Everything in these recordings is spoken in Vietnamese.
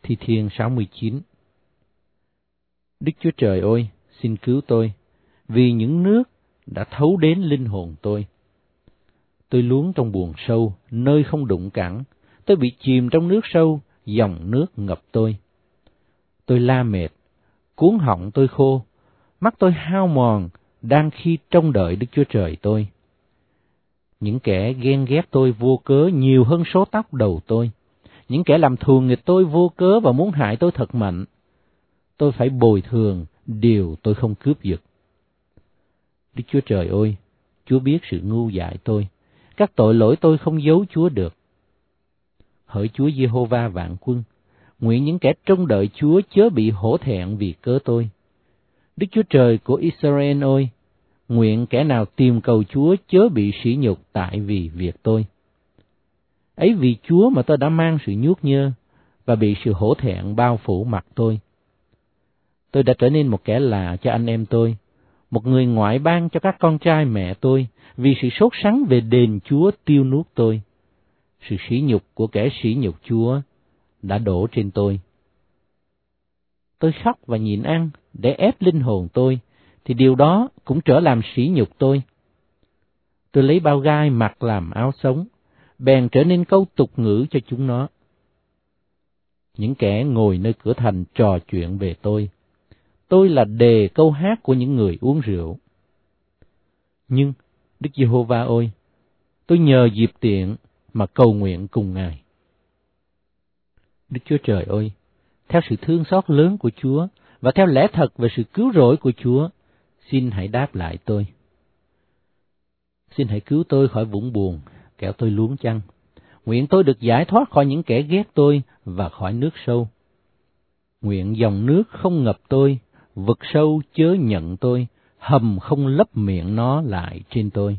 Thi Thiên 69. Đức Chúa Trời ơi, xin cứu tôi, vì những nước đã thấu đến linh hồn tôi. Tôi luống trong buồng sâu, nơi không đụng cẳng, tôi bị chìm trong nước sâu, dòng nước ngập tôi. Tôi la mệt, cuống họng tôi khô, mắt tôi hao mòn, đang khi trông đợi Đức Chúa Trời tôi. Những kẻ ghen ghét tôi vô cớ nhiều hơn số tóc đầu tôi. Những kẻ làm thù nghịch tôi vô cớ và muốn hại tôi thật mạnh. Tôi phải bồi thường điều tôi không cướp giật. Đức Chúa Trời ơi, Chúa biết sự ngu dại tôi. Các tội lỗi tôi không giấu Chúa được. Hỡi Chúa Giê-hô-va vạn quân, nguyện những kẻ trông đợi Chúa chớ bị hổ thẹn vì cớ tôi. Đức Chúa Trời của Israel ơi, nguyện kẻ nào tìm cầu Chúa chớ bị sỉ nhục tại vì việc tôi. Ấy vì Chúa mà tôi đã mang sự nhuốm nhơ và bị sự hổ thẹn bao phủ mặt tôi. Tôi đã trở nên một kẻ lạ cho anh em tôi, một người ngoại bang cho các con trai mẹ tôi, vì sự sốt sắng về đền Chúa tiêu nuốt tôi. Sự sỉ nhục của kẻ sỉ nhục Chúa đã đổ trên tôi. Tôi khóc và nhịn ăn để ép linh hồn tôi, thì điều đó cũng trở làm sỉ nhục tôi. Tôi lấy bao gai mặc làm áo sống, bèn trở nên câu tục ngữ cho chúng nó. Những kẻ ngồi nơi cửa thành trò chuyện về tôi là đề câu hát của những người uống rượu. Nhưng, Đức Giê-hô-va ơi, tôi nhờ dịp tiện mà cầu nguyện cùng Ngài. Đức Chúa Trời ơi, theo sự thương xót lớn của Chúa và theo lẽ thật về sự cứu rỗi của Chúa, xin hãy đáp lại tôi. Xin hãy cứu tôi khỏi vũng buồn, kẻo tôi luống chăng. Nguyện tôi được giải thoát khỏi những kẻ ghét tôi và khỏi nước sâu. Nguyện dòng nước không ngập tôi, vực sâu chớ nhận tôi, hầm không lấp miệng nó lại trên tôi.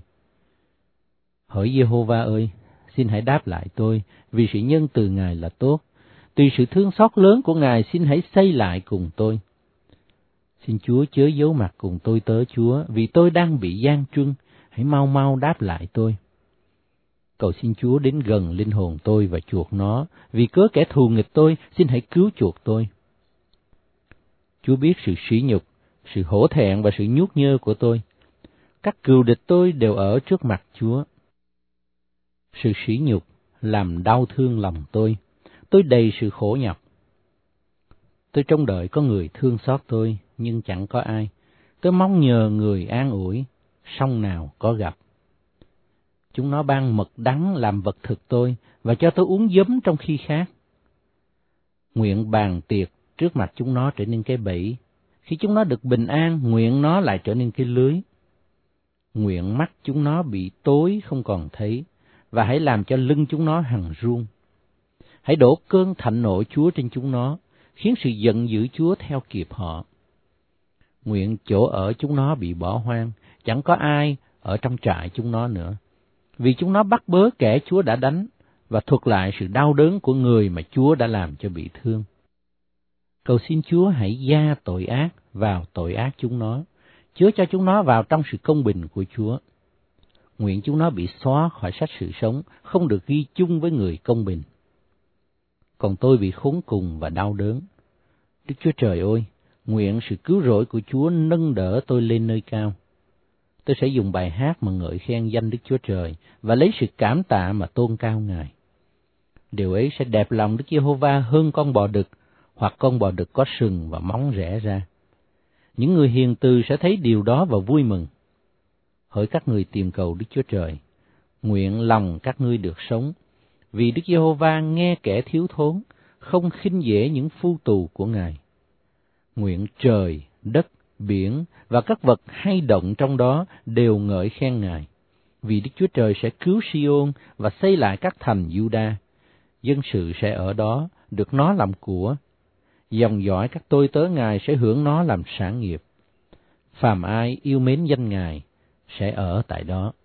Hỡi Giê-hô-va ơi, xin hãy đáp lại tôi, vì sự nhân từ Ngài là tốt. Tùy sự thương xót lớn của Ngài, xin hãy xây lại cùng tôi. Xin Chúa chớ giấu mặt cùng tôi tớ Chúa, vì tôi đang bị gian truân, hãy mau mau đáp lại tôi. Cầu xin Chúa đến gần linh hồn tôi và chuộc nó, vì cớ kẻ thù nghịch tôi, xin hãy cứu chuộc tôi. Chúa biết sự sỉ nhục, sự hổ thẹn và sự nhuốm nhơ của tôi. Các cừu địch tôi đều ở trước mặt Chúa. Sự sỉ nhục làm đau thương lòng tôi đầy sự khổ nhọc. Tôi trông đợi có người thương xót tôi, nhưng chẳng có ai. Tôi mong nhờ người an ủi, song nào có gặp. Chúng nó ban mật đắng làm vật thực tôi, và cho tôi uống giấm trong khi khác. Nguyện bàn tiệc trước mặt chúng nó trở nên cái bẫy. Khi chúng nó được bình an, nguyện nó lại trở nên cái lưới. Nguyện mắt chúng nó bị tối không còn thấy, và hãy làm cho lưng chúng nó hằn run. Hãy đổ cơn thạnh nộ Chúa trên chúng nó, khiến sự giận dữ Chúa theo kịp họ. Nguyện chỗ ở chúng nó bị bỏ hoang, chẳng có ai ở trong trại chúng nó nữa, vì chúng nó bắt bớ kẻ Chúa đã đánh, và thuật lại sự đau đớn của người mà Chúa đã làm cho bị thương. Cầu xin Chúa hãy gia tội ác vào tội ác chúng nó, chứa cho chúng nó vào trong sự công bình của Chúa. Nguyện chúng nó bị xóa khỏi sách sự sống, không được ghi chung với người công bình. Còn tôi bị khốn cùng và đau đớn. Đức Chúa Trời ơi, nguyện sự cứu rỗi của Chúa nâng đỡ tôi lên nơi cao. Tôi sẽ dùng bài hát mà ngợi khen danh Đức Chúa Trời và lấy sự cảm tạ mà tôn cao Ngài. Điều ấy sẽ đẹp lòng Đức Giê-hô-va hơn con bò đực, hoặc con bò đực có sừng và móng rẽ ra. Những người hiền từ sẽ thấy điều đó và vui mừng. Hỡi các người tìm cầu Đức Chúa Trời, nguyện lòng các ngươi được sống, vì Đức Giê-hô-va nghe kẻ thiếu thốn, không khinh dễ những phu tù của Ngài. Nguyện trời, đất, biển và các vật hay động trong đó đều ngợi khen Ngài, vì Đức Chúa Trời sẽ cứu Si-ôn và xây lại các thành Giu-đa. Dân sự sẽ ở đó, được nó làm của. Dòng dõi các tôi tớ Ngài sẽ hưởng nó làm sản nghiệp. Phàm ai yêu mến danh Ngài sẽ ở tại đó.